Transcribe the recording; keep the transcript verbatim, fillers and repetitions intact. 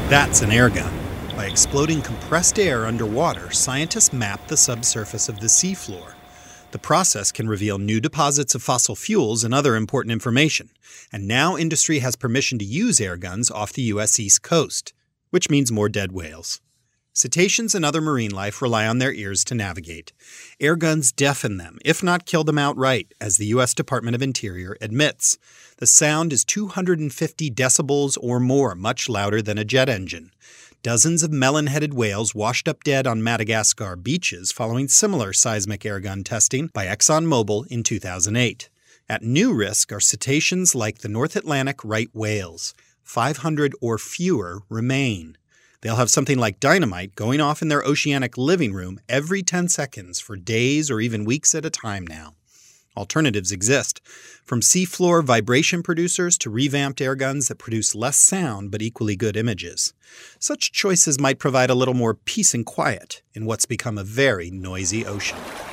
That's an air gun. By exploding compressed air underwater, scientists map the subsurface of the seafloor. The process can reveal new deposits of fossil fuels and other important information. And now industry has permission to use air guns off the U S East Coast, which means more dead whales. Cetaceans and other marine life rely on their ears to navigate. Air guns deafen them, if not kill them outright, as the U S Department of Interior admits. The sound is two hundred fifty decibels or more, much louder than a jet engine. Dozens of melon-headed whales washed up dead on Madagascar beaches following similar seismic airgun testing by ExxonMobil in two thousand eight. At new risk are cetaceans like the North Atlantic right whales. five hundred or fewer remain. They'll have something like dynamite going off in their oceanic living room every ten seconds for days or even weeks at a time now. Alternatives exist, from seafloor vibration producers to revamped airguns that produce less sound but equally good images. Such choices might provide a little more peace and quiet in what's become a very noisy ocean.